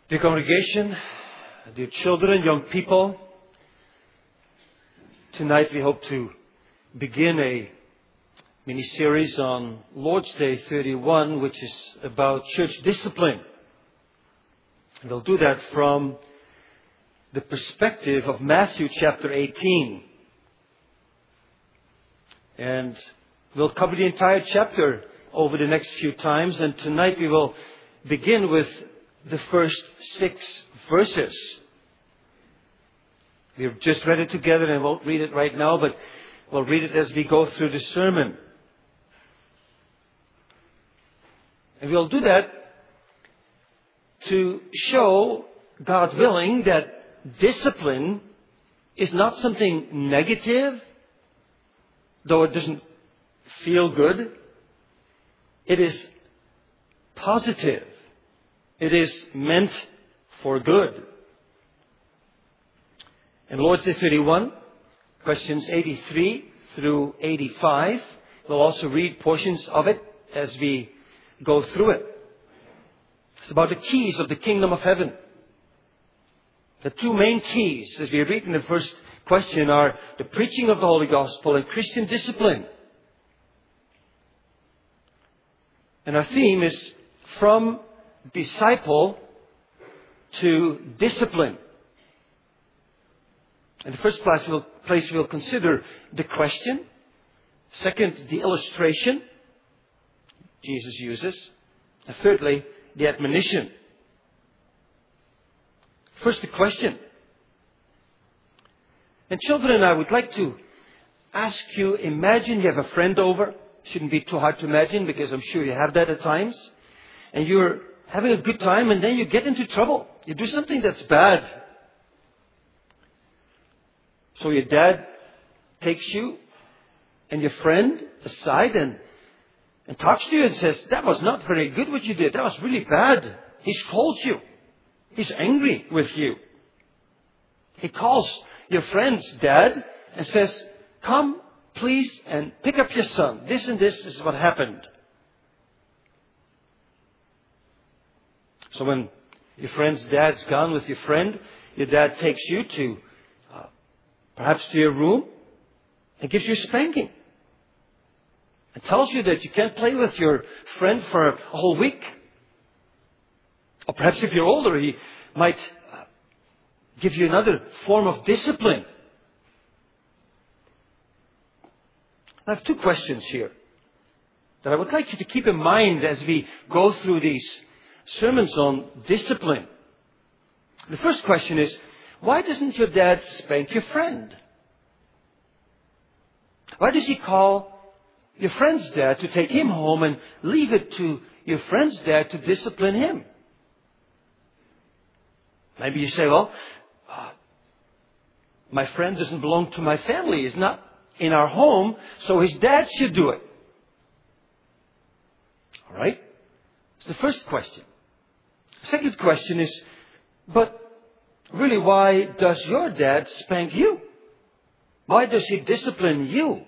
Dear congregation, dear children, young people, tonight we hope to begin a mini-series on Lord's Day 31, which is about church discipline. We'll do that from the perspective of Matthew chapter 18. And we'll cover the entire chapter over the next few times, and tonight we will begin with the first 6 verses. We've just read it together, and I won't read it right now, but we'll read it as we go through the sermon. And we'll do that to show, God willing, that discipline is not something negative, though it doesn't feel good. It is positive. It is meant for good. In Lord's Day 31, questions 83 through 85, we'll also read portions of it as we go through it. It's about the keys of the kingdom of heaven. The 2 main keys, as we read in the first question, are the preaching of the Holy Gospel and Christian discipline. And our theme is from disciple to discipline. In the first place we'll consider the question. Second, the illustration Jesus uses. And thirdly, the admonition. First, the question. And children, I would like to ask you, imagine you have a friend over. Shouldn't be too hard to imagine, because I'm sure you have that at times. And you're having a good time, and then you get into trouble. You do something that's bad. So your dad takes you and your friend aside and talks to you and says, "That was not very good what you did. That was really bad." He scolds you. He's angry with you. He calls your friend's dad and says, "Come, please, and pick up your son. This and this is what happened." So when your friend's dad's gone with your friend, your dad takes you to perhaps to your room and gives you a spanking. And tells you that you can't play with your friend for a whole week. Or perhaps if you're older, he might give you another form of discipline. I have 2 questions here that I would like you to keep in mind as we go through these sermons on discipline. The first question is, why doesn't your dad spank your friend? Why does he call your friend's dad to take him home and leave it to your friend's dad to discipline him? Maybe you say, well, my friend doesn't belong to my family. He's not in our home, so his dad should do it. All right? That's the first question. The second question is, but really, why does your dad spank you? Why does he discipline you?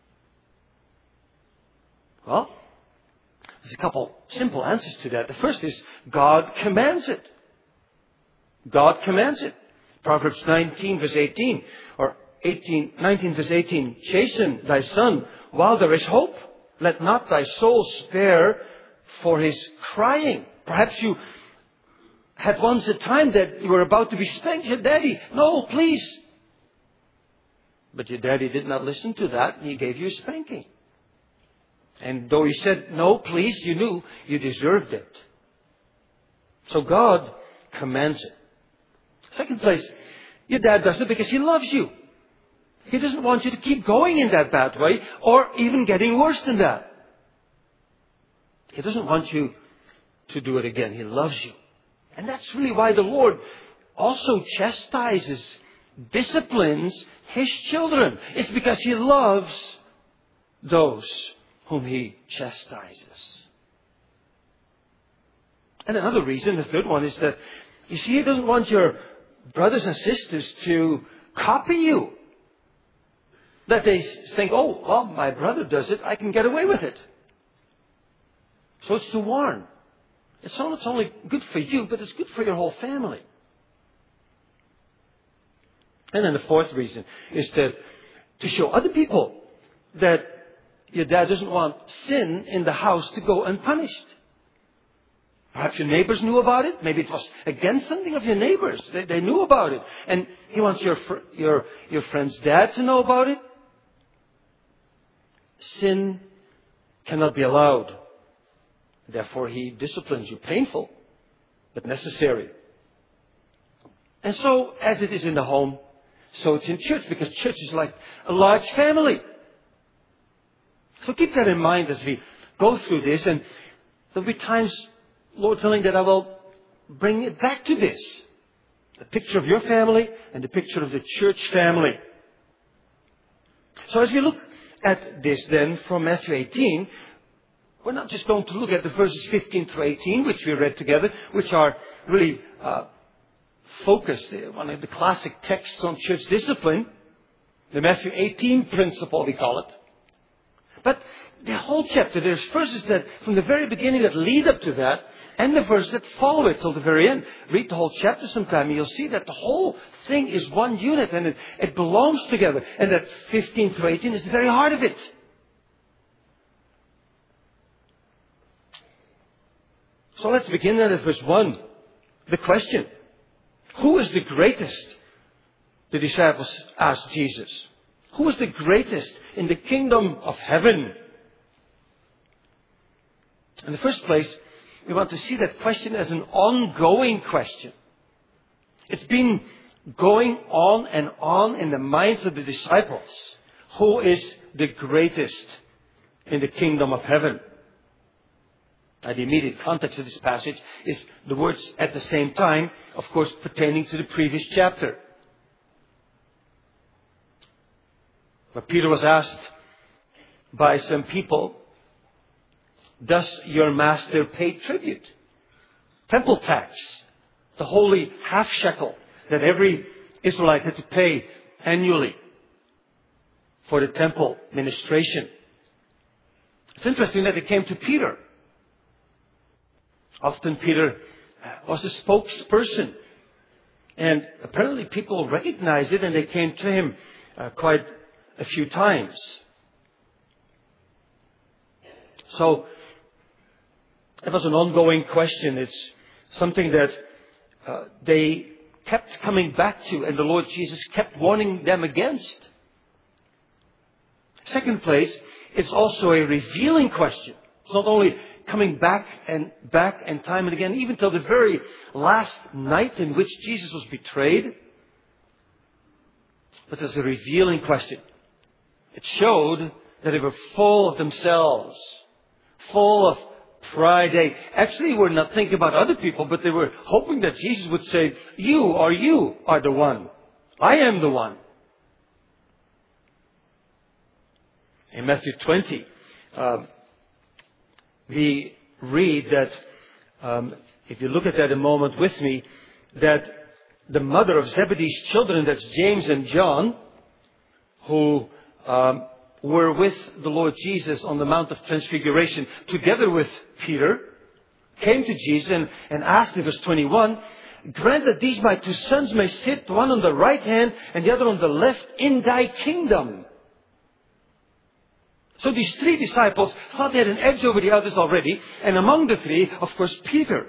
Well, there's a couple simple answers to that. The first is, God commands it. God commands it. Proverbs 19 verse 18, or 19 verse 18, "Chasten thy son while there is hope. Let not thy soul spare for his crying." Perhaps you had once a time that you were about to be spanked. Your daddy, "No, please." But your daddy did not listen to that, and he gave you a spanking. And though he said, "No, please," you knew you deserved it. So God commands it. Second place, your dad does it because he loves you. He doesn't want you to keep going in that bad way, or even getting worse than that. He doesn't want you to do it again. He loves you. And that's really why the Lord also chastises, disciplines His children. It's because He loves those whom He chastises. And another reason, the third one, is that, you see, He doesn't want your brothers and sisters to copy you. That they think, "Oh, well, my brother does it, I can get away with it." So it's to warn. It's not only good for you, but it's good for your whole family. And then the fourth reason is to show other people that your dad doesn't want sin in the house to go unpunished. Perhaps your neighbors knew about it. Maybe it was against something of your neighbors. They knew about it. And he wants your friend's dad to know about it. Sin cannot be allowed. Therefore, he disciplines you. Painful, but necessary. And so, as it is in the home, so it's in church, because church is like a large family. So keep that in mind as we go through this. And there'll be times, Lord willing, that I will bring it back to this. The picture of your family and the picture of the church family. So as we look at this then from Matthew 18, we're not just going to look at the verses 15 through 18, which we read together, which are really focused, one of the classic texts on church discipline, the Matthew 18 principle, we call it. But the whole chapter, there's verses that from the very beginning that lead up to that, and the verses that follow it till the very end. Read the whole chapter sometime, and you'll see that the whole thing is one unit, and it belongs together. And that 15 through 18 is the very heart of it. So let's begin then at verse 1. The question. Who is the greatest? The disciples asked Jesus. Who is the greatest in the kingdom of heaven? In the first place, we want to see that question as an ongoing question. It's been going on in the minds of the disciples. Who is the greatest in the kingdom of heaven? Now, the immediate context of this passage is the words at the same time, of course, pertaining to the previous chapter. But Peter was asked by some people, does your master pay tribute? Temple tax, the holy half shekel that every Israelite had to pay annually for the temple ministration. It's interesting that it came to Peter. Often Peter was the spokesperson. And apparently people recognized it and they came to him quite a few times. So it was an ongoing question. It's something that they kept coming back to, and the Lord Jesus kept warning them against. Second place, it's also a revealing question. It's not only coming back and time and again, even till the very last night in which Jesus was betrayed. But it's a revealing question. It showed that they were full of themselves, full of pride. They actually were not thinking about other people, but they were hoping that Jesus would say, you are the one. I am the one. In Matthew 20, we read that, if you look at that a moment with me, that the mother of Zebedee's children, that's James and John, who were with the Lord Jesus on the Mount of Transfiguration, together with Peter, came to Jesus and asked in verse 21, grant that these my two sons may sit, one on the right hand and the other on the left, in thy kingdom. So these three disciples thought they had an edge over the others already. And among the three, of course, Peter.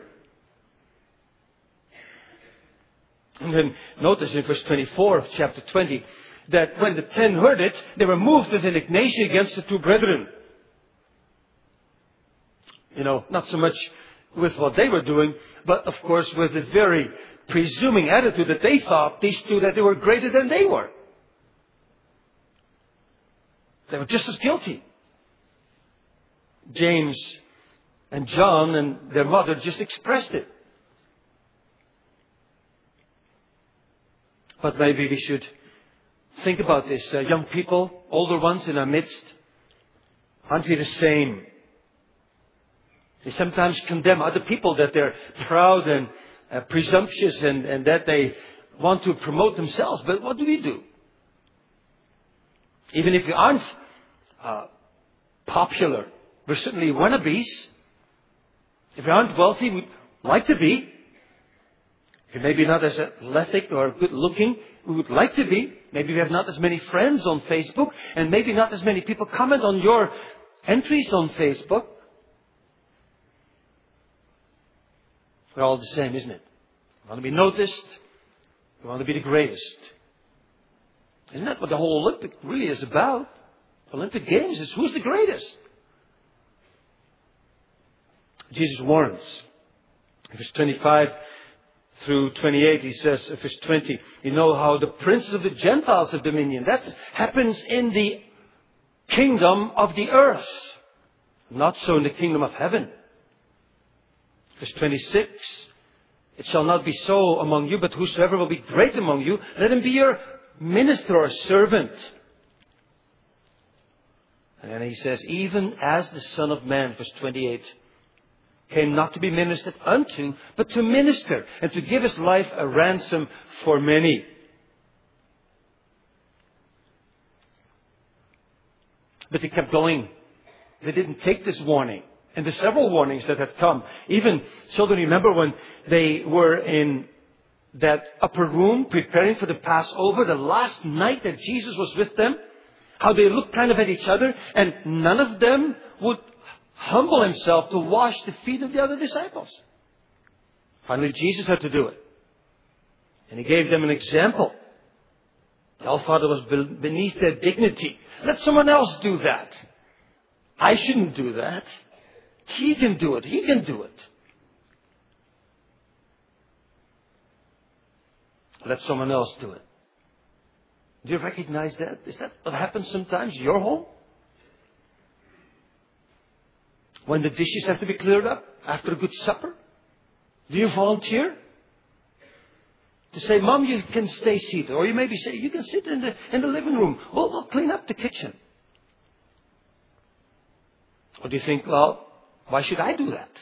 And then notice in verse 24 of chapter 20, that when the 10 heard it, they were moved with indignation against the two brethren. Not so much with what they were doing, but of course with the very presuming attitude that they thought, these two, that they were greater than they were. They were just as guilty. James and John and their mother just expressed it. But maybe we should think about this. Young people, older ones in our midst, aren't we the same? They sometimes condemn other people that they're proud and presumptuous and that they want to promote themselves. But what do? Even if we aren't popular, we're certainly wannabes. If we aren't wealthy, we'd like to be. If we maybe not as athletic or good looking, we would like to be. Maybe we have not as many friends on Facebook, and maybe not as many people comment on your entries on Facebook. We're all the same, isn't it? We want to be noticed. We want to be the greatest. Isn't that what the whole Olympic really is about? Olympic Games is who's the greatest. Jesus warns. In verse 25 through 28, he says, verse 20, you know how the princes of the Gentiles have dominion. That happens in the kingdom of the earth. Not so in the kingdom of heaven. Verse 26, it shall not be so among you, but whosoever will be great among you, let him be your minister or servant. And then he says, even as the Son of Man, verse 28, came not to be ministered unto, but to minister, and to give his life a ransom for many. But they kept going. They didn't take this warning. And the several warnings that had come. Even, children, remember when they were in that upper room preparing for the Passover, the last night that Jesus was with them, how they looked kind of at each other, and none of them would humble himself to wash the feet of the other disciples. Finally, Jesus had to do it. And he gave them an example. The All-Father was beneath their dignity. Let someone else do that. I shouldn't do that. He can do it. He can do it. Let someone else do it. Do you recognize that? Is that what happens sometimes in your home? When the dishes have to be cleared up after a good supper? Do you volunteer? To say, Mom, you can stay seated. Or you maybe say, you can sit in the living room. We'll clean up the kitchen. Or do you think, well, why should I do that?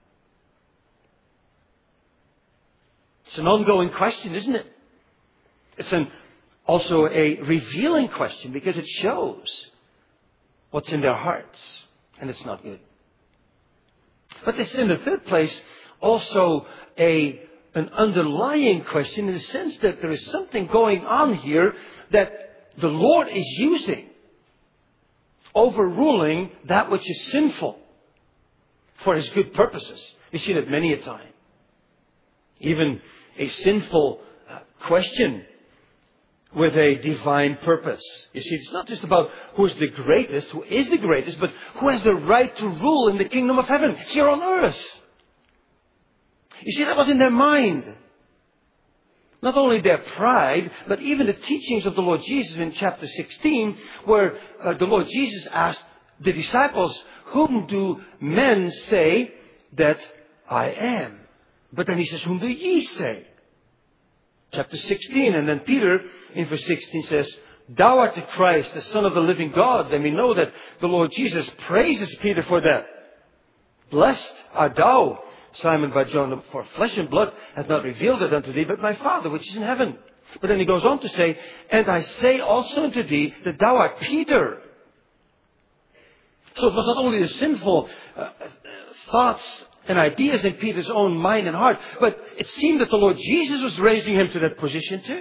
It's an ongoing question, isn't it? It's also a revealing question because it shows what's in their hearts. And it's not good. But it's in the third place also an underlying question in the sense that there is something going on here that the Lord is using, overruling that which is sinful for His good purposes. We've seen it many a time. Even a sinful question with a divine purpose. You see, it's not just about who is the greatest, but who has the right to rule in the kingdom of heaven here on earth. You see, that was in their mind. Not only their pride, but even the teachings of the Lord Jesus in chapter 16, where the Lord Jesus asked the disciples, whom do men say that I am? But then He says, whom do ye say? Chapter 16, and then Peter in verse 16 says, thou art the Christ, the Son of the living God. And we know that the Lord Jesus praises Peter for that. Blessed art thou, Simon Bar-Jonah, for flesh and blood hath not revealed it unto thee, but my Father which is in heaven. But then he goes on to say, and I say also unto thee that thou art Peter. So it was not only the sinful thoughts and ideas in Peter's own mind and heart, but it seemed that the Lord Jesus was raising him to that position too.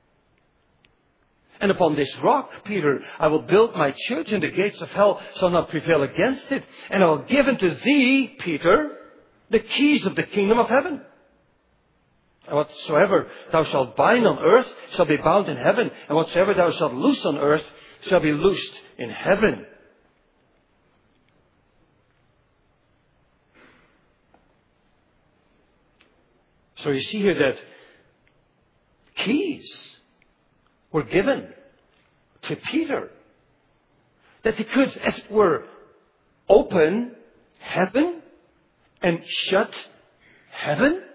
And upon this rock, Peter, I will build my church, and the gates of hell shall not prevail against it. And I will give unto thee, Peter, the keys of the kingdom of heaven. And whatsoever thou shalt bind on earth shall be bound in heaven, and whatsoever thou shalt loose on earth shall be loosed in heaven. So you see here that keys were given to Peter, that he could, as it were, open heaven and shut heaven.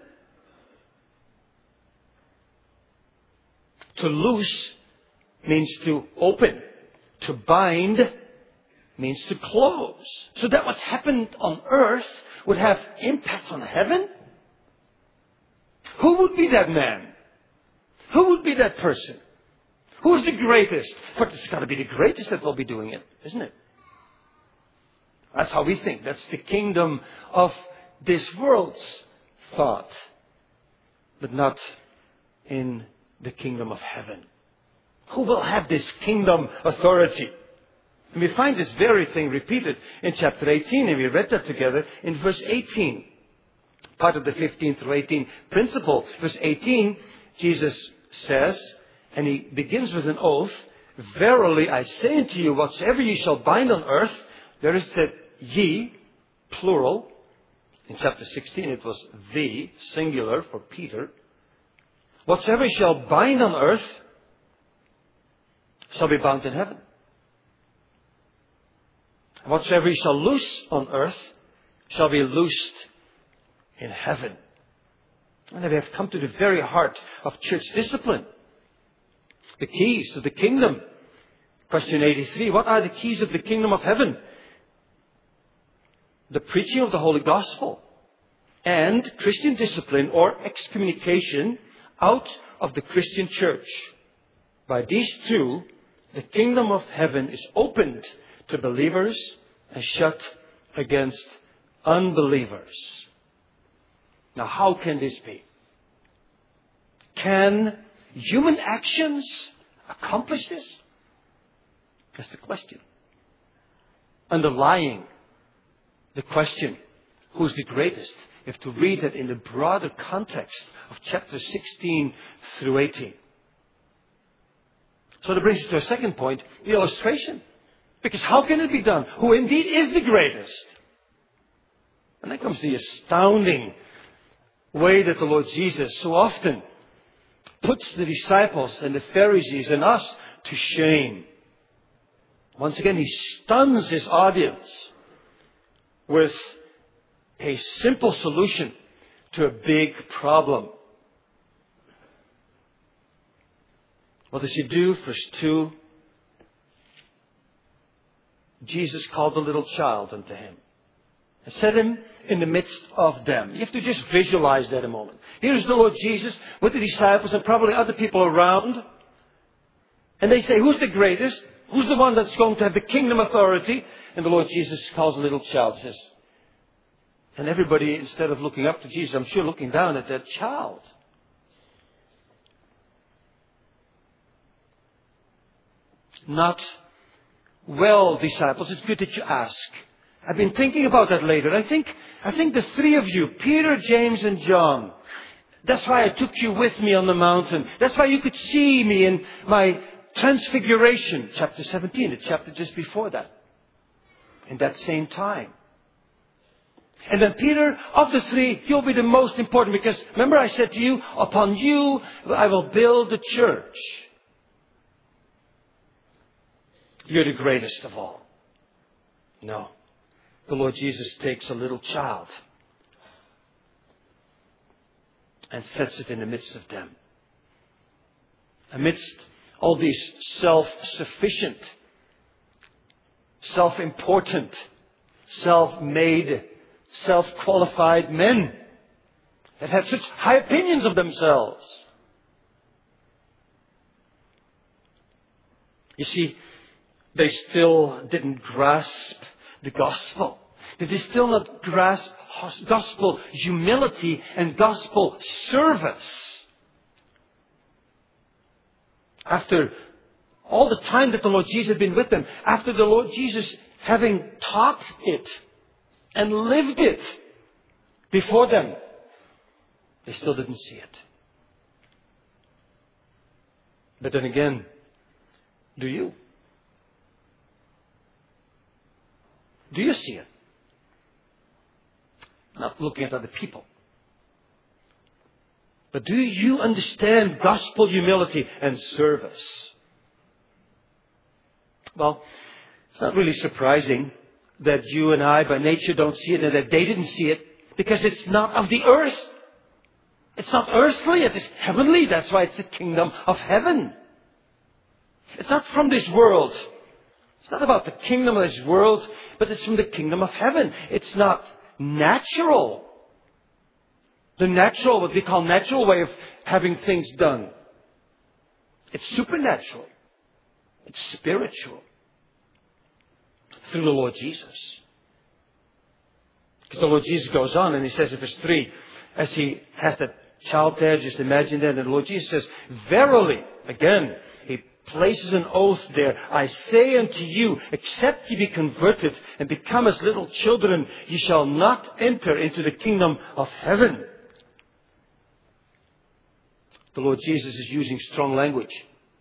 To loose means to open. To bind means to close. So that what's happened on earth would have impact on heaven. Who would be that man? Who would be that person? Who's the greatest? But it's got to be the greatest that will be doing it, isn't it? That's how we think. That's the kingdom of this world's thought, but not in the kingdom of heaven. Who will have this kingdom authority? And we find this very thing repeated in chapter 18, and we read that together in verse 18. Part of the 15 through 18 principle. Verse 18, Jesus says, and he begins with an oath, "Verily I say unto you, whatsoever ye shall bind on earth," there is that ye, plural. In chapter 16 it was the, singular, for Peter. "Whatsoever ye shall bind on earth shall be bound in heaven. Whatsoever ye shall loose on earth shall be loosed in heaven." And we have come to the very heart of church discipline. The keys of the kingdom. Question 83, what are the keys of the kingdom of heaven? The preaching of the Holy Gospel and Christian discipline or excommunication out of the Christian church. By these two, the kingdom of heaven is opened to believers and shut against unbelievers. Now, how can this be? Can human actions accomplish this? That's the question. Underlying the question, who's the greatest? You have to read it in the broader context of chapter 16 through 18. So that brings us to a second point, the illustration. Because how can it be done? Who indeed is the greatest? And then comes the astounding way that the Lord Jesus so often puts the disciples and the Pharisees and us to shame. Once again, he stuns his audience with a simple solution to a big problem. What does he do? Verse 2. Jesus called a little child unto him and set him in the midst of them. You have to just visualize that a moment. Here's the Lord Jesus with the disciples and probably other people around. And they say, who's the greatest? Who's the one that's going to have the kingdom authority? And the Lord Jesus calls a little child. Says, and everybody, instead of looking up to Jesus, I'm sure looking down at that child. Not well, disciples. It's good that you ask. I've been thinking about that later. I think the three of you, Peter, James, and John, that's why I took you with me on the mountain. That's why you could see me in my transfiguration, chapter 17, the chapter just before that. In that same time. And then Peter, of the three, you'll be the most important because remember I said to you, upon you I will build the church. You're the greatest of all. No. The Lord Jesus takes a little child and sets it in the midst of them. Amidst all these self-sufficient, self-important, self-made, self-qualified men that have such high opinions of themselves. You see, they still didn't grasp the gospel. They did still not grasp gospel humility and gospel service. After all the time that the Lord Jesus had been with them, after the Lord Jesus having taught it and lived it before them, they still didn't see it. But then again, do you? Do you see it? Not looking at other people. But do you understand gospel humility and service? Well, it's not really surprising that you and I by nature don't see it and that they didn't see it because it's not of the earth. It's not earthly, it is heavenly. That's why it's the kingdom of heaven. It's not from this world. It's not about the kingdom of this world, but it's from the kingdom of heaven. It's not natural. The natural, what we call natural way of having things done. It's supernatural. It's spiritual. Through the Lord Jesus. Because the Lord Jesus goes on and he says in verse 3, as he has that child there, just imagine that, and the Lord Jesus says, verily, again, he places an oath there. I say unto you, except ye be converted and become as little children, ye shall not enter into the kingdom of heaven. The Lord Jesus is using strong language.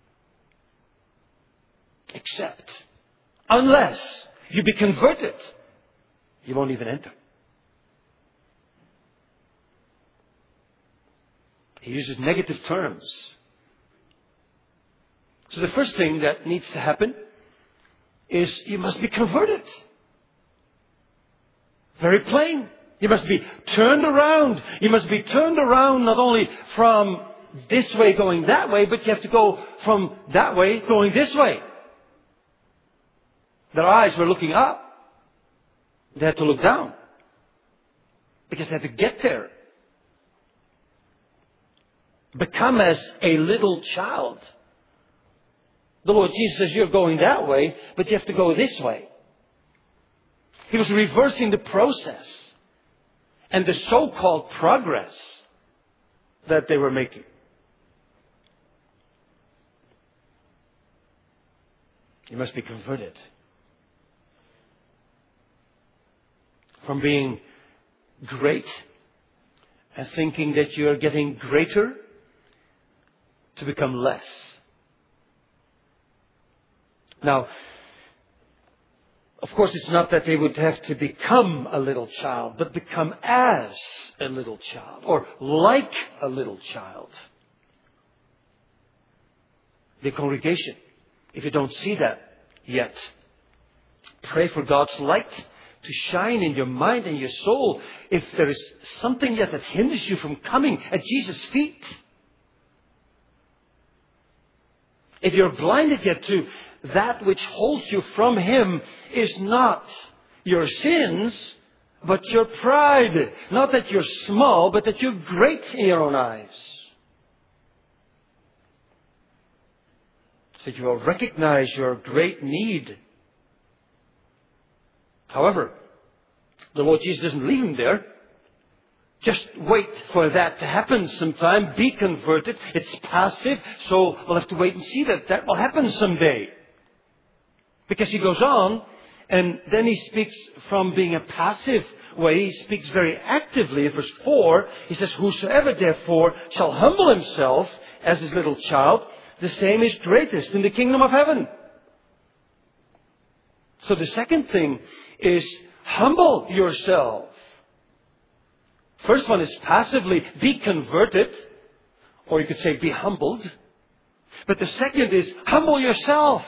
Except, unless you be converted, you won't even enter. He uses negative terms. So the first thing that needs to happen is you must be converted. Very plain. You must be turned around. You must be turned around not only from this way going that way, but you have to go from that way going this way. Their eyes were looking up. They had to look down. Because they had to get there. Become as a little child. The Lord Jesus says, you're going that way, but you have to go this way. He was reversing the process and the so-called progress that they were making. You must be converted. From being great and thinking that you're getting greater to become less. Now, of course, it's not that they would have to become a little child, but become as a little child, or like a little child. The congregation, if you don't see that yet, pray for God's light to shine in your mind and your soul. If there is something yet that hinders you from coming at Jesus' feet, if you're blinded yet to that which holds you from Him is not your sins, but your pride. Not that you're small, but that you're great in your own eyes. So you will recognize your great need. However, the Lord Jesus doesn't leave him there. Just wait for that to happen sometime. Be converted. It's passive, so we'll have to wait and see that will happen someday. Because he goes on, and then he speaks from being a passive way. He speaks very actively. In verse 4, he says, whosoever therefore shall humble himself as his little child, the same is greatest in the kingdom of heaven. So the second thing is humble yourself. First one is passively be converted, or you could say be humbled. But the second is humble yourself.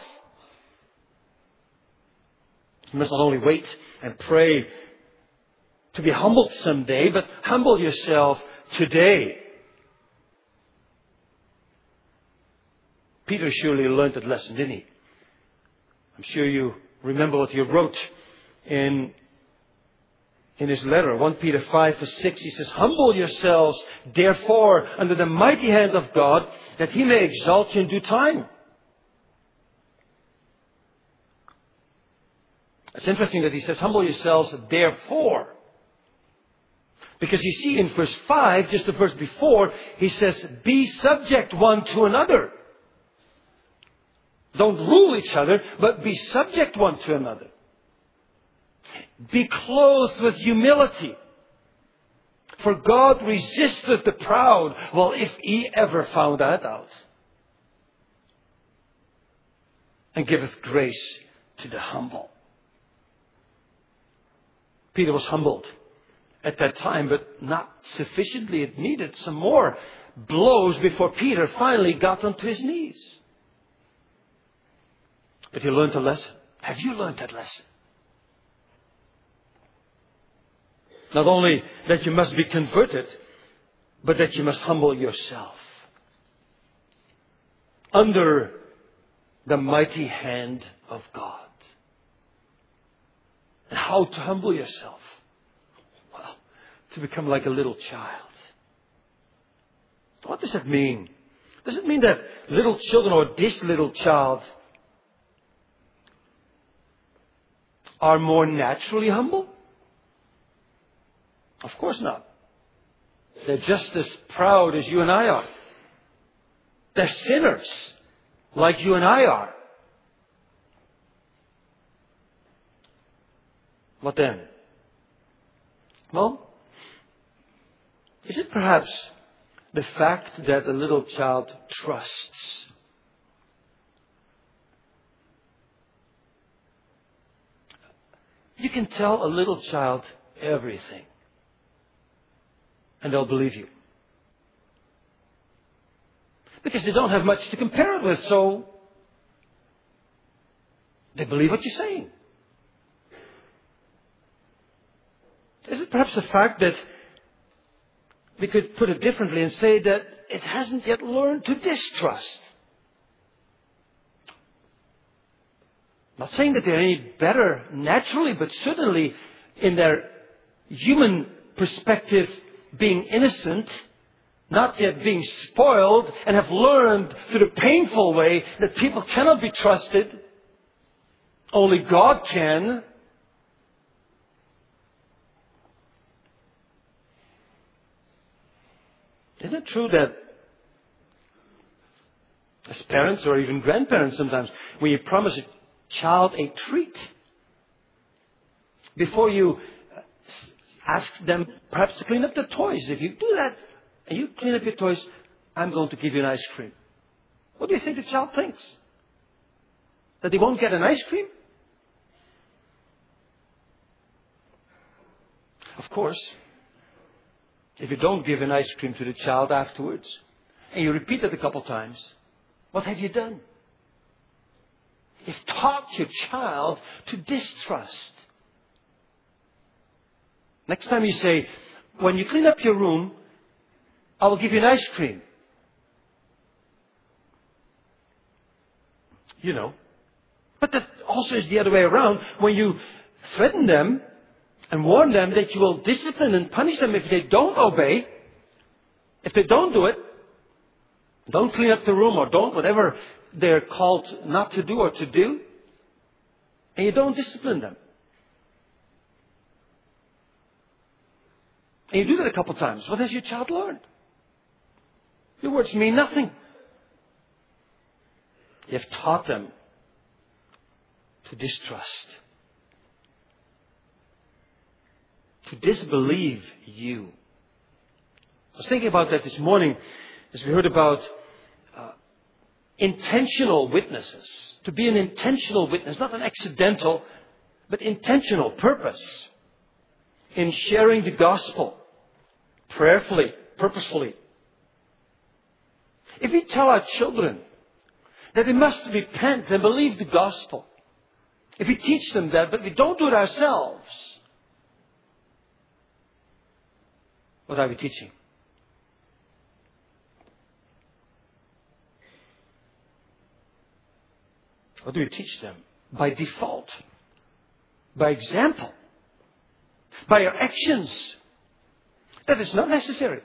You must not only wait and pray to be humbled someday, but humble yourself today. Peter surely learned that lesson, didn't he? I'm sure you remember what he wrote in his letter, 1 Peter 5 verse 6. He says, humble yourselves, therefore, under the mighty hand of God, that He may exalt you in due time. It's interesting that he says, humble yourselves, therefore. Because you see in verse 5, just the verse before, he says, be subject one to another. Don't rule each other, but be subject one to another. Be clothed with humility. For God resisteth the proud. Well, if He ever found that out. And giveth grace to the humble. Peter was humbled at that time, but not sufficiently. It needed some more blows before Peter finally got onto his knees. But he learned a lesson. Have you learned that lesson? Not only that you must be converted, but that you must humble yourself under the mighty hand of God. And how to humble yourself? Well, to become like a little child. What does that mean? Does it mean that little children, or this little child, are more naturally humble? Of course not. They're just as proud as you and I are. They're sinners like you and I are. What then? Well, is it perhaps the fact that a little child trusts? You can tell a little child everything, and they'll believe you. Because they don't have much to compare it with, so they believe what you're saying. Is it perhaps the fact that we could put it differently and say that it hasn't yet learned to distrust? Not saying that they're any better naturally, but certainly in their human perspective, being innocent, not yet being spoiled, and have learned through the painful way that people cannot be trusted. Only God can. Isn't it true that as parents or even grandparents sometimes, when you promise a child a treat, before you ask them perhaps to clean up their toys, if you do that and you clean up your toys, I'm going to give you an ice cream. What do you think the child thinks? That he won't get an ice cream? Of course, if you don't give an ice cream to the child afterwards, and you repeat it a couple times, what have you done? You've taught your child to distrust. Next time you say, when you clean up your room, I will give you an ice cream. You know. But that also is the other way around. When you threaten them and warn them that you will discipline and punish them if they don't obey, if they don't do it, don't clean up the room or don't whatever they're called not to do or to do, and you don't discipline them. And you do that a couple times. What has your child learned? Your words mean nothing. You've taught them to distrust, to disbelieve you. I was thinking about that this morning as we heard about intentional witnesses. To be an intentional witness, not an accidental, but intentional purpose in sharing the gospel prayerfully, purposefully. If we tell our children that they must repent and believe the gospel, if we teach them that, but we don't do it ourselves, what are we teaching? What do we teach them? By default, by example, by our actions. That is not necessary.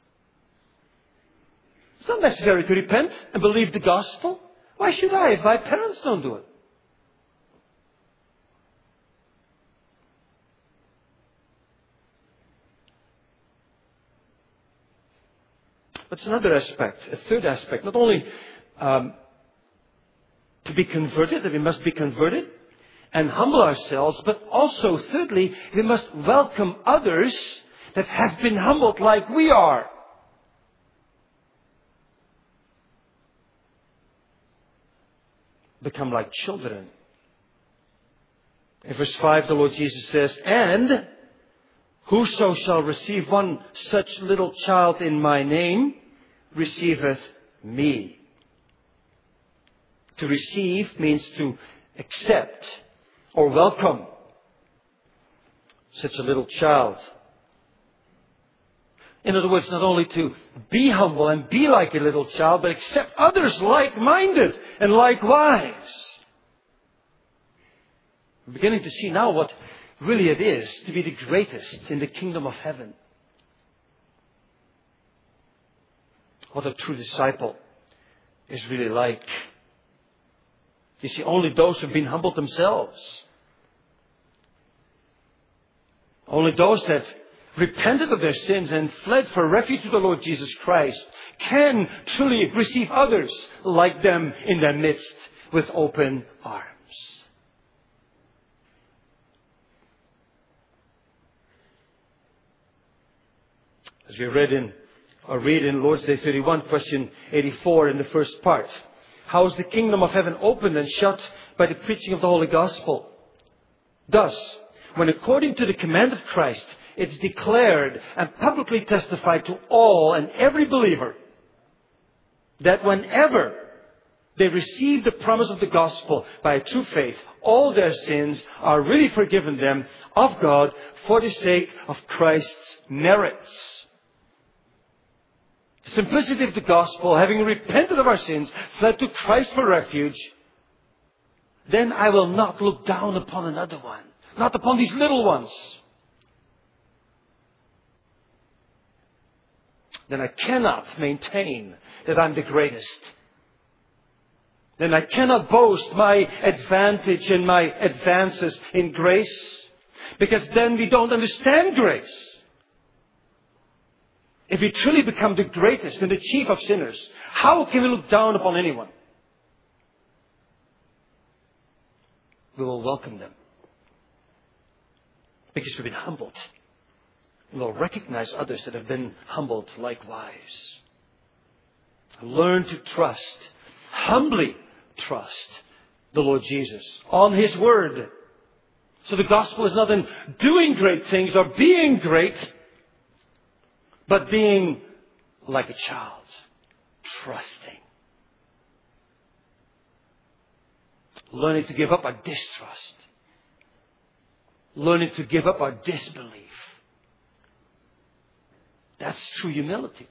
It's not necessary to repent and believe the gospel. Why should I if my parents don't do it? But it's another aspect, a third aspect. Not only to be converted, that we must be converted and humble ourselves, but also, thirdly, we must welcome others that have been humbled like we are. Become like children. In verse 5, the Lord Jesus says, "And whoso shall receive one such little child in my name, receiveth me." To receive means to accept or welcome such a little child. In other words, not only to be humble and be like a little child, but accept others like-minded and likewise. I'm beginning to see now what really it is to be the greatest in the kingdom of heaven. What a true disciple is really like. You see, only those who have been humbled themselves, only those that repented of their sins and fled for refuge to the Lord Jesus Christ can truly receive others like them in their midst with open arms. As we read in Lord's Day 31, question 84 in the first part. How is the kingdom of heaven opened and shut by the preaching of the Holy Gospel? Thus, when according to the command of Christ, it's declared and publicly testified to all and every believer that whenever they receive the promise of the gospel by a true faith, all their sins are really forgiven them of God for the sake of Christ's merits. The simplicity of the gospel, having repented of our sins, fled to Christ for refuge, then I will not look down upon another one, not upon these little ones. Then I cannot maintain that I'm the greatest. Then I cannot boast my advantage and my advances in grace, because then we don't understand grace. If we truly become the greatest and the chief of sinners, how can we look down upon anyone? We will welcome them because we've been humbled. We will recognize others that have been humbled likewise. Learn to trust, humbly trust the Lord Jesus on His Word. So the gospel is not in doing great things or being great, but being like a child, trusting. Learning to give up our distrust. Learning to give up our disbelief. That's true humility.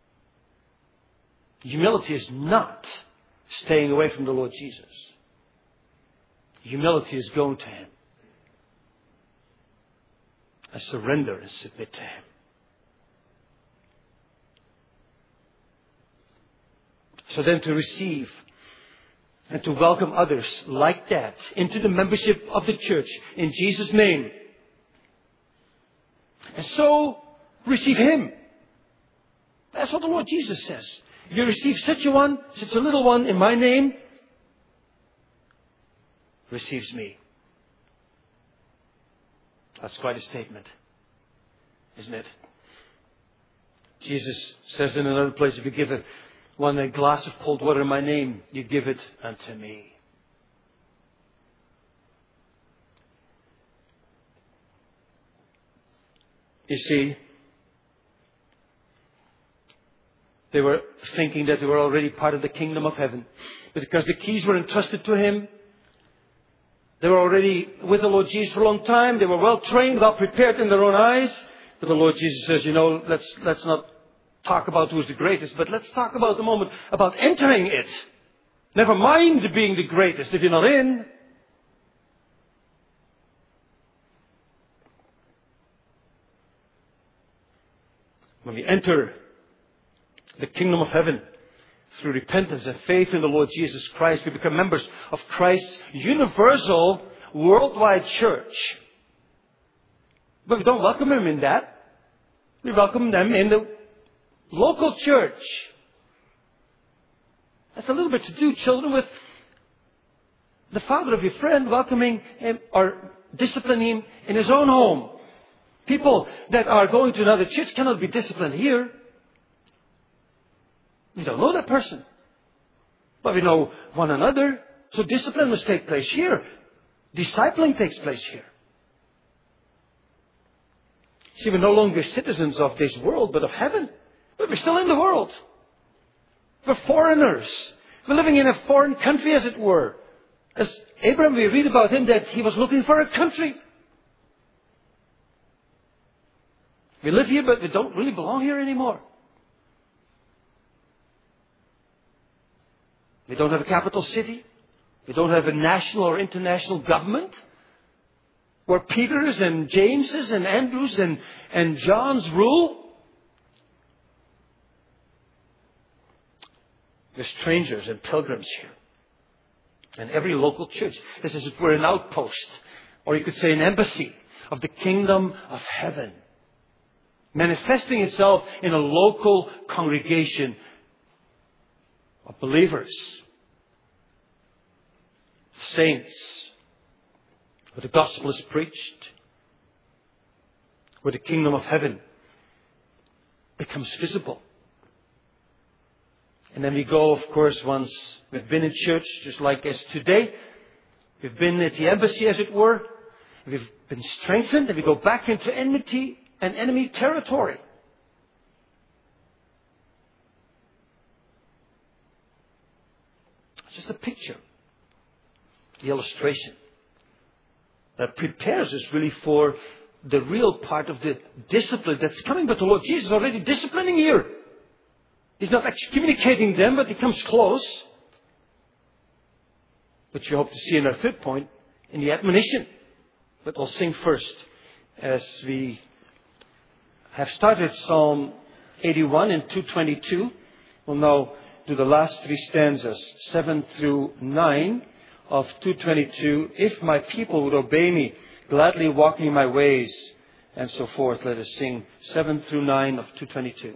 Humility is not staying away from the Lord Jesus. Humility is going to Him. I surrender and submit to Him. So then to receive and to welcome others like that into the membership of the church in Jesus' name. And so receive Him. That's what the Lord Jesus says. You receive such a one, such a little one in my name, receives me. That's quite a statement, isn't it? Jesus says in another place, if you give one a glass of cold water in my name, you give it unto me. You see, they were thinking that they were already part of the kingdom of heaven. But because the keys were entrusted to Him, they were already with the Lord Jesus for a long time. They were well trained, well prepared in their own eyes. But the Lord Jesus says, let's not talk about who's the greatest, but let's talk about the moment about entering it. Never mind being the greatest if you're not in. When we enter the kingdom of heaven through repentance and faith in the Lord Jesus Christ, we become members of Christ's universal worldwide church. But we don't welcome Him in that. We welcome them in the local church. That's a little bit to do, children, with the father of your friend welcoming him or disciplining him in his own home. People that are going to another church cannot be disciplined here. We don't know that person. But we know one another. So discipline must take place here. Discipling takes place here. See, we're no longer citizens of this world, but of heaven. But we're still in the world. We're foreigners. We're living in a foreign country, as it were. As Abraham, we read about him that he was looking for a country. We live here, but we don't really belong here anymore. We don't have a capital city. We don't have a national or international government where Peter's and James's and Andrew's and John's rule. We're strangers and pilgrims here. And every local church, this is we're an outpost, or you could say an embassy of the kingdom of heaven. manifesting itself in a local congregation of believers, saints, where the gospel is preached, where the kingdom of heaven becomes visible. And then we go, of course, once we've been in church, just like as today, we've been at the embassy, as it were, we've been strengthened, and we go back into enmity and enemy territory. It's just a picture, the illustration that prepares us really for the real part of the discipline that's coming. But the Lord Jesus is already disciplining here. He's not excommunicating them, but he comes close. Which you hope to see in our third point, in the admonition. But we'll sing first as we have started Psalm 81 and 222. We'll now do the last three stanzas, 7 through 9 of 222. If my people would obey me, gladly walking my ways, and so forth. Let us sing 7 through 9 of 222.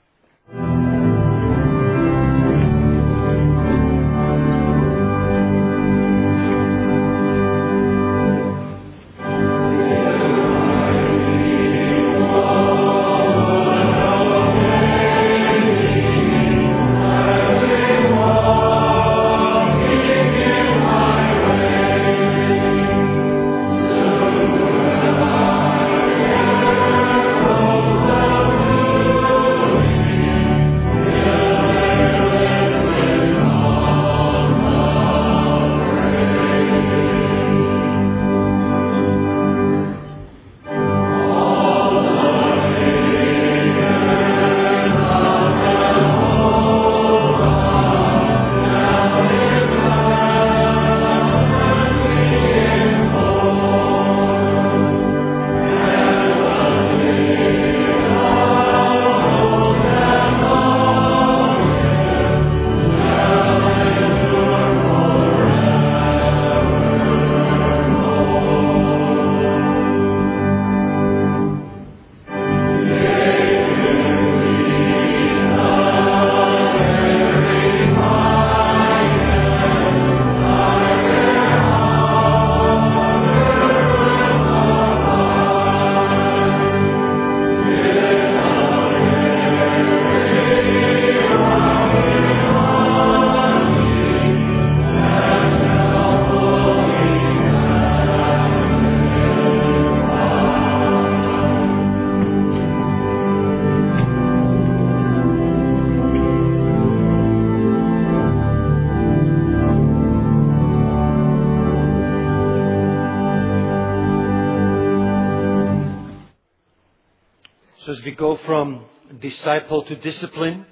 So as we go from disciple to discipline,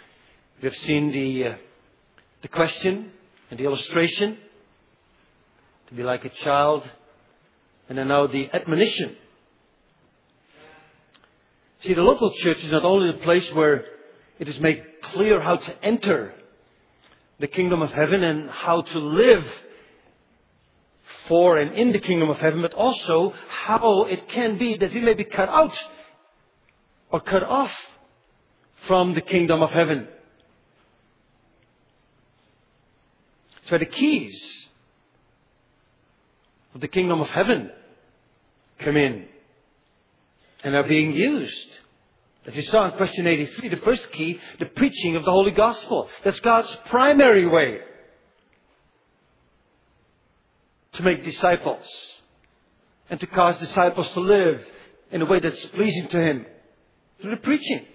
we have seen the question and the illustration, to be like a child, and then now the admonition. See, the local church is not only the place where it is made clear how to enter the kingdom of heaven and how to live for and in the kingdom of heaven, but also how it can be that we may be cut out or cut off from the kingdom of heaven. So the keys of the kingdom of heaven come in and are being used. As you saw in question 83, the first key, the preaching of the Holy Gospel. That's God's primary way to make disciples and to cause disciples to live in a way that's pleasing to Him. Through the preaching.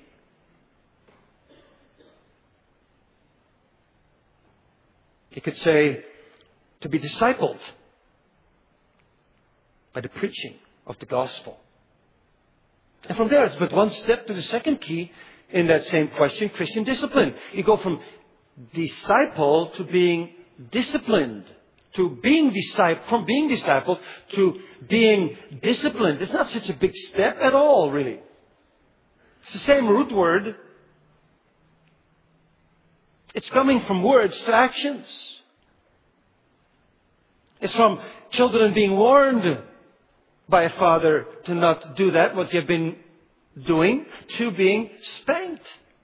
You could say to be discipled by the preaching of the gospel. And from there, it's but one step to the second key in that same question, Christian discipline. You go from disciple to being disciplined, to being from being discipled to being disciplined. It's not such a big step at all, really. It's the same root word. It's coming from words to actions. It's from children being warned by a father to not do that, what they've been doing to being spanked.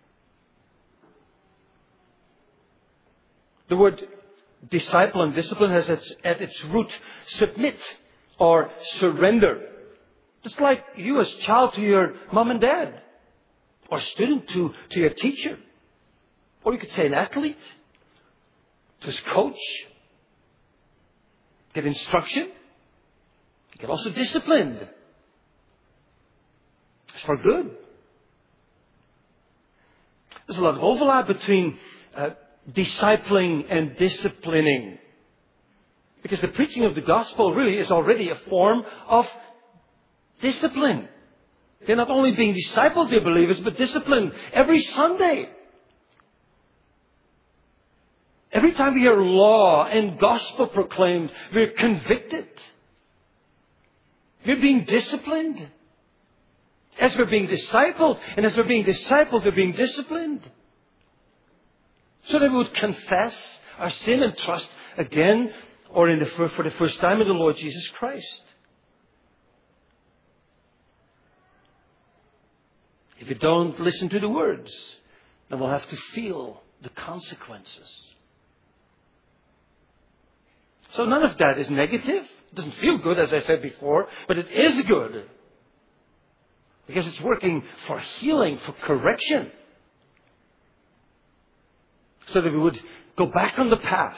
The word disciple and discipline has at its root submit or surrender. Just like you as child to your mom and dad, or student to your teacher, or you could say an athlete to his coach. Get instruction. Get also disciplined. It's for good. There's a lot of overlap between discipling and disciplining. Because the preaching of the gospel really is already a form of discipline. They're not only being discipled, dear believers, but disciplined every Sunday. Every time we hear law and gospel proclaimed, we're convicted. We're being disciplined. As we're being discipled, and as we're being discipled, we're being disciplined. So that we would confess our sin and trust again, or for the first time in the Lord Jesus Christ. If you don't listen to the words, then we'll have to feel the consequences. So none of that is negative. It doesn't feel good, as I said before, but it is good. Because it's working for healing, for correction. So that we would go back on the path.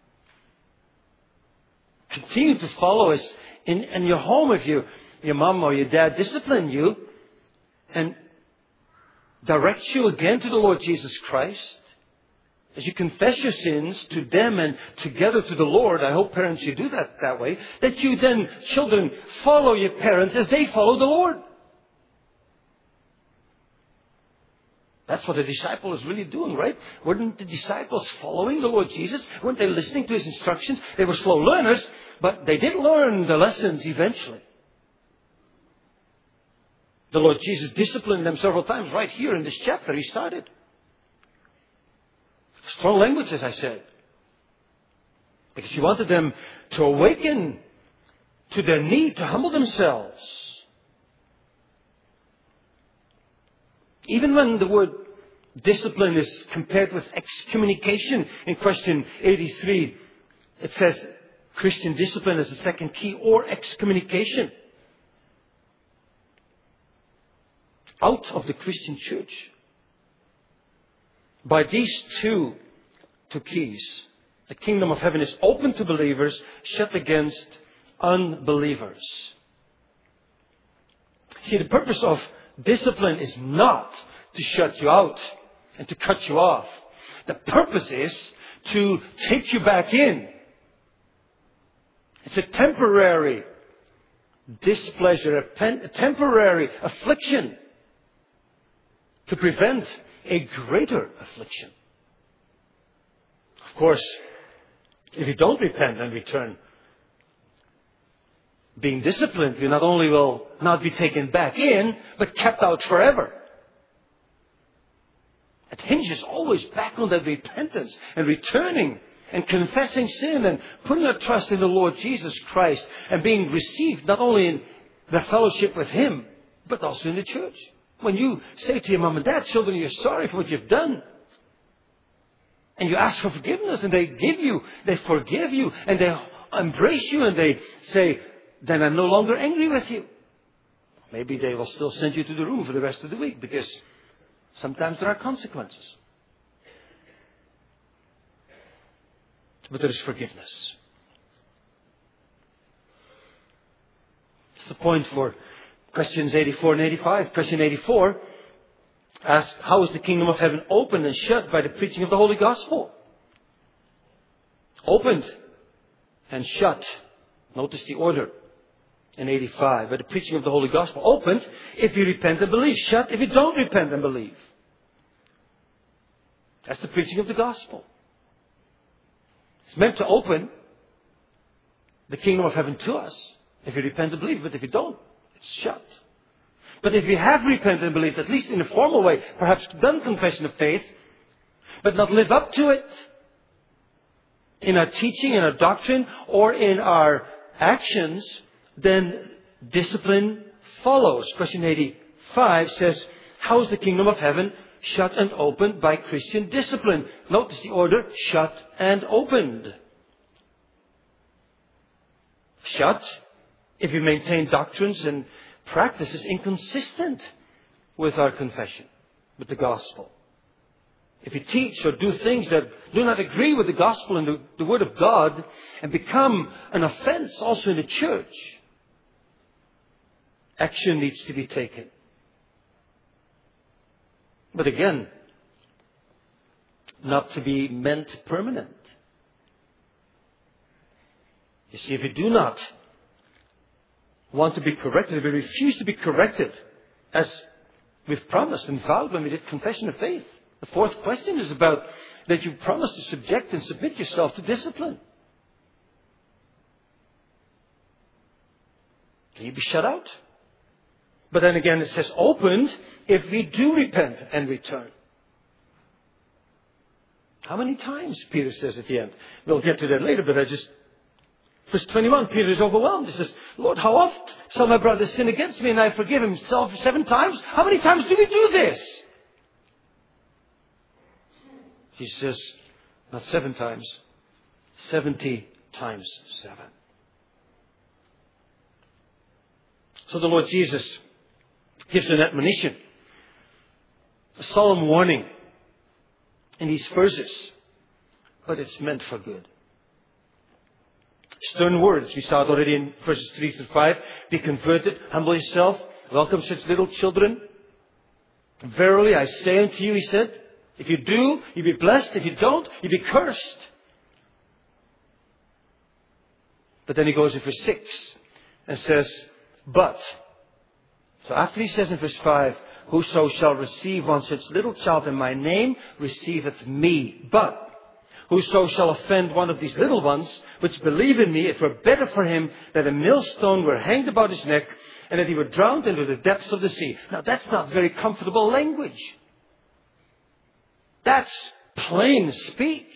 Continue to follow us in your home if your mom or your dad discipline you and direct you again to the Lord Jesus Christ. As you confess your sins to them and together to the Lord, I hope parents you do that way, that you then, children, follow your parents as they follow the Lord. That's what the disciple is really doing, right? Weren't the disciples following the Lord Jesus? Weren't they listening to His instructions? They were slow learners, but they did learn the lessons eventually. The Lord Jesus disciplined them several times right here in this chapter. He started. Strong language, as I said. Because He wanted them to awaken to their need to humble themselves. Even when the word discipline is compared with excommunication in question 83, it says Christian discipline is the second key, or excommunication. Out of the Christian church. By these two keys, the kingdom of heaven is open to believers, shut against unbelievers. See, the purpose of discipline is not to shut you out and to cut you off. The purpose is to take you back in. It's a temporary displeasure, a temporary affliction to prevent a greater affliction. Of course, if you don't repent and return, being disciplined, you not only will not be taken back in, but kept out forever. It hinges always back on that repentance and returning and confessing sin and putting our trust in the Lord Jesus Christ and being received not only in the fellowship with Him, but also in the church. When you say to your mom and dad, children, you're sorry for what you've done, and you ask for forgiveness, and they forgive you, and they embrace you, and they say, then I'm no longer angry with you. Maybe they will still send you to the room for the rest of the week, because sometimes there are consequences. But there is forgiveness. It's the point for questions 84 and 85. Question 84 asks, how is the kingdom of heaven opened and shut? By the preaching of the Holy Gospel. Opened and shut. Notice the order in 85. By the preaching of the Holy Gospel. Opened if you repent and believe. Shut if you don't repent and believe. That's the preaching of the Gospel. It's meant to open the kingdom of heaven to us if you repent and believe. But if you don't, it's shut. But if you have repented and believed, at least in a formal way, perhaps done confession of faith, but not live up to it in our teaching, in our doctrine, or in our actions, then discipline follows. Question 5 says, how is the kingdom of heaven shut and opened? By Christian discipline. Notice the order, shut and opened. Shut, if you maintain doctrines and practices inconsistent with our confession, with the gospel. If you teach or do things that do not agree with the gospel and the word of God and become an offense also in the church, action needs to be taken. But again, not to be meant permanent. You see, if you do not want to be corrected, if you refuse to be corrected, as we've promised and vowed when we did confession of faith, the fourth question is about that you promise to subject and submit yourself to discipline. Can you be shut out? But then again, it says opened if we do repent and return. How many times, Peter says at the end? We'll get to that later, but verse 21, Peter is overwhelmed. He says, Lord, how oft shall my brother sin against me and I forgive him? 7 times? How many times do we do this? He says, not 7 times, 70 times 7. So the Lord Jesus gives an admonition, a solemn warning in these verses, but it's meant for good. Stern words, we saw it already in verses 3 to 5. Be converted, humble yourself, welcome such little children. Verily I say unto you, he said, if you do, you'll be blessed. If you don't, you'll be cursed. But then he goes in verse 6 and says, but. So after he says in verse 5, whoso shall receive one such little child in my name, receiveth me. But whoso shall offend one of these little ones, which believe in me, it were better for him that a millstone were hanged about his neck, and that he were drowned into the depths of the sea. Now that's not very comfortable language. That's plain speech.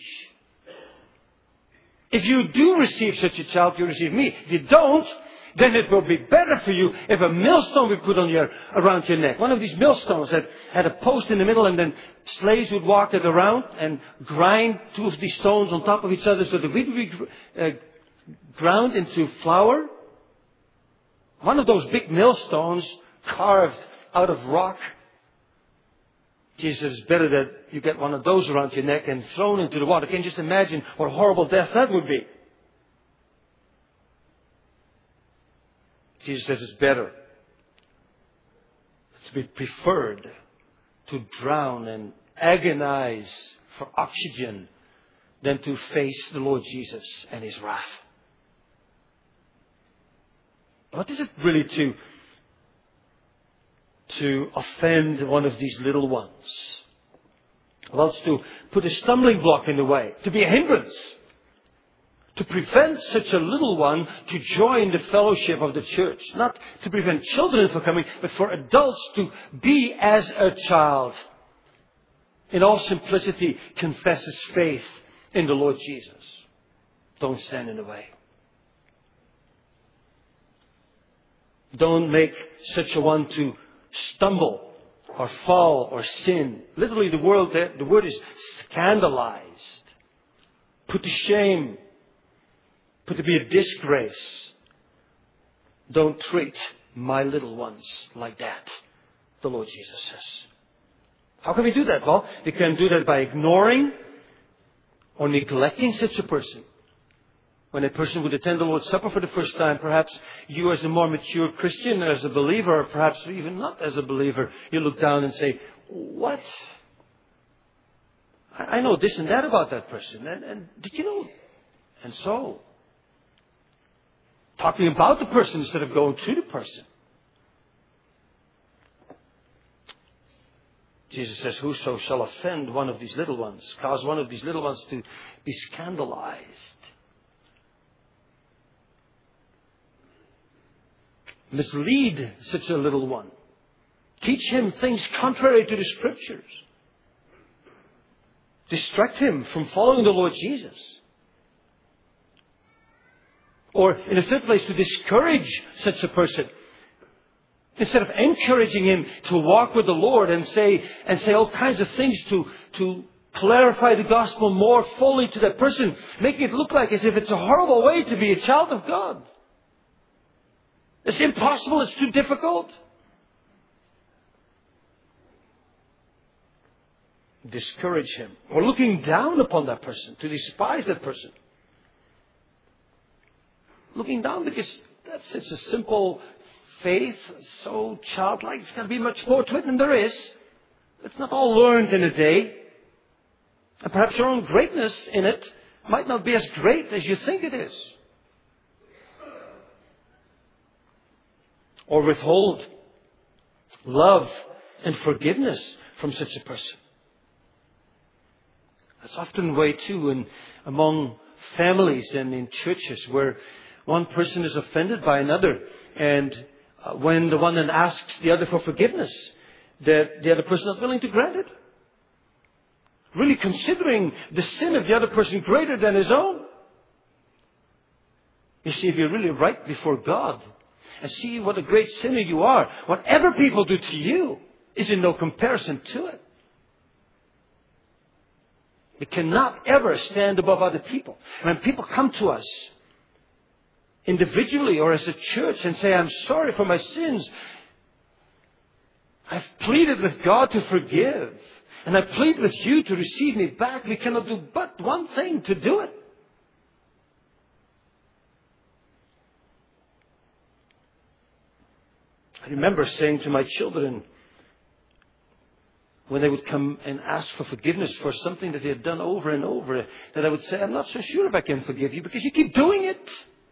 If you do receive such a child, you receive me. If you don't, then it will be better for you if a millstone we put around your neck. One of these millstones that had a post in the middle, and then slaves would walk it around and grind 2 of these stones on top of each other so the wheat would be ground into flour. One of those big millstones carved out of rock. Jesus says, it's better that you get one of those around your neck and thrown into the water. Can you just imagine what a horrible death that would be? Jesus says it's better. It's to be preferred to drown and agonize for oxygen than to face the Lord Jesus and His wrath. What is it really to offend one of these little ones? Well, it's to put a stumbling block in the way, to be a hindrance, to prevent such a little one to join the fellowship of the church. Not to prevent children from coming, but for adults to be as a child. In all simplicity, confess his faith in the Lord Jesus. Don't stand in the way. Don't make such a one to stumble or fall or sin. Literally the word is scandalized. Put to shame. Put to be a disgrace. Don't treat my little ones like that, the Lord Jesus says. How can we do that? Well, we can do that by ignoring or neglecting such a person. When a person would attend the Lord's Supper for the first time, perhaps you as a more mature Christian, as a believer, or perhaps even not as a believer, you look down and say, what? I know this and that about that person. And did you know? And so, talking about the person instead of going to the person. Jesus says, whoso shall offend one of these little ones, cause one of these little ones to be scandalized. Mislead such a little one. Teach him things contrary to the Scriptures. Distract him from following the Lord Jesus. Or in the third place, to discourage such a person Instead of encouraging him to walk with the Lord and say all kinds of things to clarify the gospel more fully to that person, making it look like as if it's a horrible way to be a child of God. It's impossible, it's too difficult. Discourage him. Or looking down upon that person, to despise that person. Looking down because that's such a simple faith, so childlike. It's got to be much more to it than there is. It's not all learned in a day. And perhaps your own greatness in it might not be as great as you think it is. Or withhold love and forgiveness from such a person. That's often the way too among families and in churches where one person is offended by another, and when the one then asks the other for forgiveness, that the other person is not willing to grant it. Really considering the sin of the other person greater than his own. You see, if you're really right before God and see what a great sinner you are, whatever people do to you is in no comparison to it. We cannot ever stand above other people. When people come to us individually or as a church and say, I'm sorry for my sins, I've pleaded with God to forgive. And I plead with you to receive me back. We cannot do but one thing to do it. I remember saying to my children, when they would come and ask for forgiveness for something that they had done over and over, that I would say, I'm not so sure if I can forgive you because you keep doing it.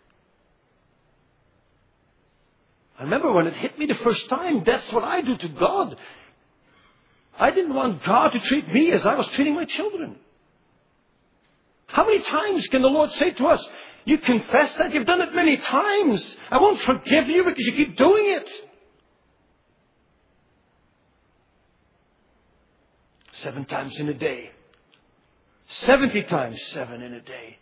I remember when it hit me the first time, that's what I do to God. I didn't want God to treat me as I was treating my children. How many times can the Lord say to us, you confess that you've done it many times. I won't forgive you because you keep doing it. 7 times in a day. 70 times 7 in a day.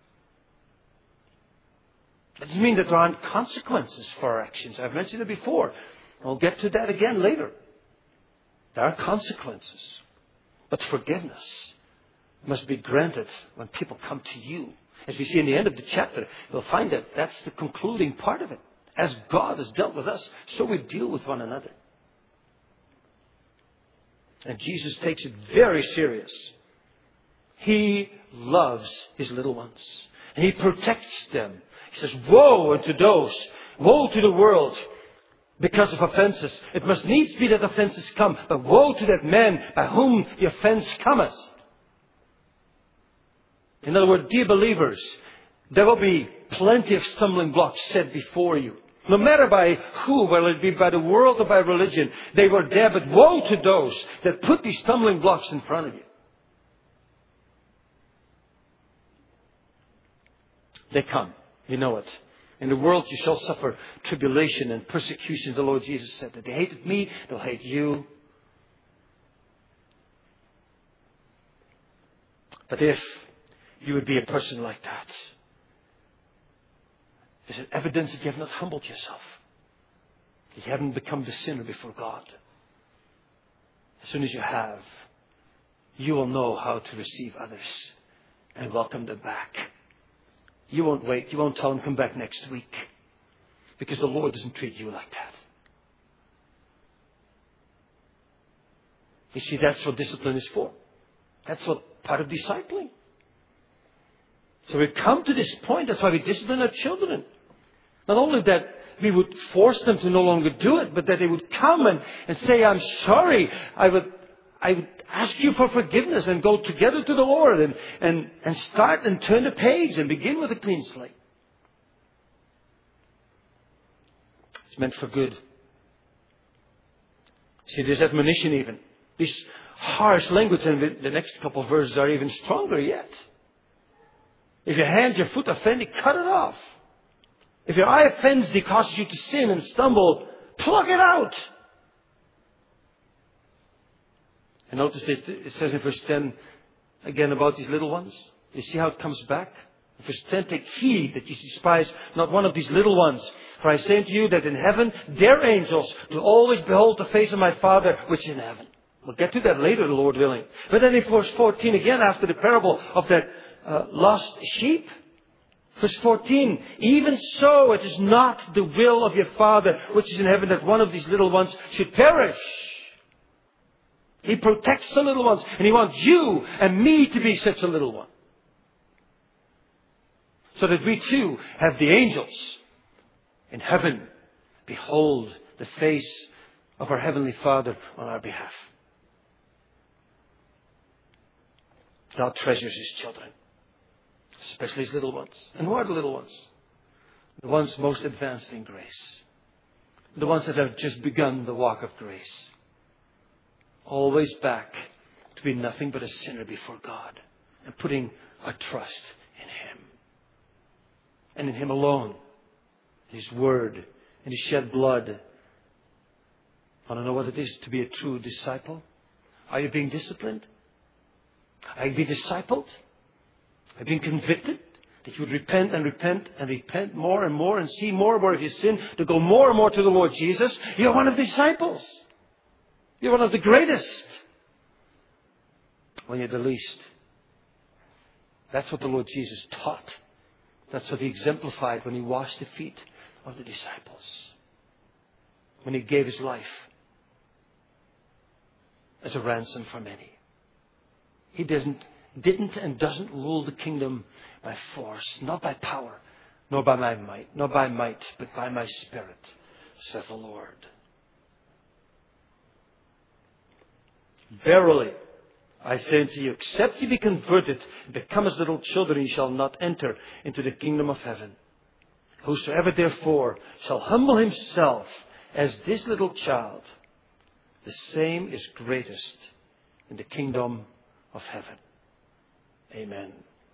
That doesn't mean that there aren't consequences for our actions. I've mentioned it before. I'll get to that again later. There are consequences. But forgiveness must be granted when people come to you. As we see in the end of the chapter, we'll find that that's the concluding part of it. As God has dealt with us, so we deal with one another. And Jesus takes it very serious. He loves his little ones. And he protects them. He says, woe unto those, woe to the world, because of offenses. It must needs be that offenses come, but woe to that man by whom the offense cometh. In other words, dear believers, there will be plenty of stumbling blocks set before you. No matter by who, whether it be by the world or by religion, they were there, but woe to those that put these stumbling blocks in front of you. They come. You know it. In the world you shall suffer tribulation and persecution. The Lord Jesus said that they hated me, they'll hate you. But if you would be a person like that, is it evidence that you have not humbled yourself? That you haven't become the sinner before God? As soon as you have, you will know how to receive others and welcome them back. You won't wait. You won't tell them, come back next week. Because the Lord doesn't treat you like that. You see, that's what discipline is for. That's what part of discipling. So we come to this point. That's why we discipline our children. Not only that we would force them to no longer do it, but that they would come and say, I'm sorry. I would ask you for forgiveness and go together to the Lord and start and turn the page and begin with a clean slate. It's meant for good. See, there's admonition even. This harsh language in the next couple of verses are even stronger yet. If your hand, your foot offend, cut it off. If your eye offends thee, causes you to sin and stumble, pluck it out. And notice it says in verse 10 again about these little ones. You see how it comes back? Verse 10, take heed that you despise not one of these little ones. For I say unto you that in heaven their angels do always behold the face of my Father which is in heaven. We'll get to that later, the Lord willing. But then in verse 14 again, after the parable of that lost sheep, verse 14, even so it is not the will of your Father which is in heaven that one of these little ones should perish. He protects the little ones, and He wants you and me to be such a little one. So that we too have the angels in heaven behold the face of our Heavenly Father on our behalf. God treasures His children, especially His little ones. And who are the little ones? The ones most advanced in grace. The ones that have just begun the walk of grace. Always back to be nothing but a sinner before God. And putting our trust in Him. And in Him alone. His Word. And His shed blood. Want to know what it is to be a true disciple? Are you being disciplined? Are you being discipled? Are you being convicted? That you would repent and repent and repent more and more and see more and more of your sin, to go more and more to the Lord Jesus. You're one of the disciples. You're one of the greatest. When you're the least. That's what the Lord Jesus taught. That's what He exemplified when He washed the feet of the disciples. When He gave His life as a ransom for many. He didn't and doesn't rule the kingdom by force, not by power, nor by my might, nor by might, but by my Spirit, saith the Lord. Verily, I say unto you, except ye be converted and become as little children, ye shall not enter into the kingdom of heaven. Whosoever therefore shall humble himself as this little child, the same is greatest in the kingdom of heaven. Amen.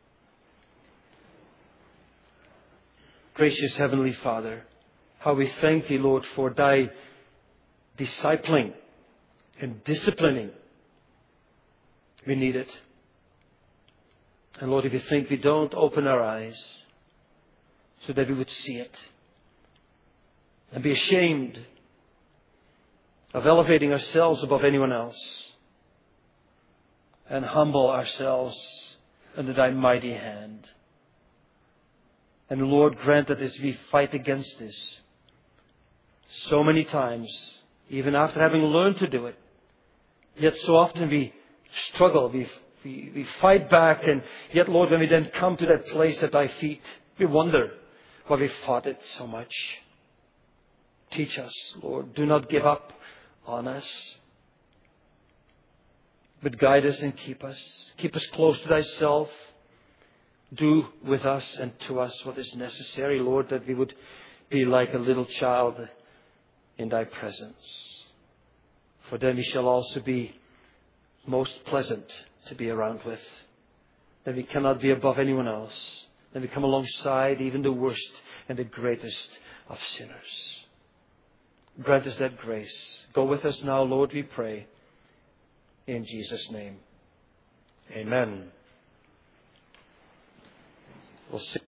Gracious Heavenly Father, how we thank Thee, Lord, for Thy discipling and disciplining. We need it. And Lord, if you think we don't, open our eyes so that we would see it. And be ashamed of elevating ourselves above anyone else. And humble ourselves under Thy mighty hand. And Lord, grant that as we fight against this, so many times, even after having learned to do it, yet so often we struggle, we fight back, and yet, Lord, when we then come to that place at Thy feet, we wonder why we fought it so much. Teach us, Lord. Do not give up on us, but guide us and keep us. Keep us close to Thyself. Do with us and to us what is necessary, Lord, that we would be like a little child in Thy presence. For then we shall also be most pleasant to be around with. Then we cannot be above anyone else. Then we come alongside even the worst and the greatest of sinners. Grant us that grace. Go with us now, Lord, we pray. In Jesus' name. Amen. We'll sing.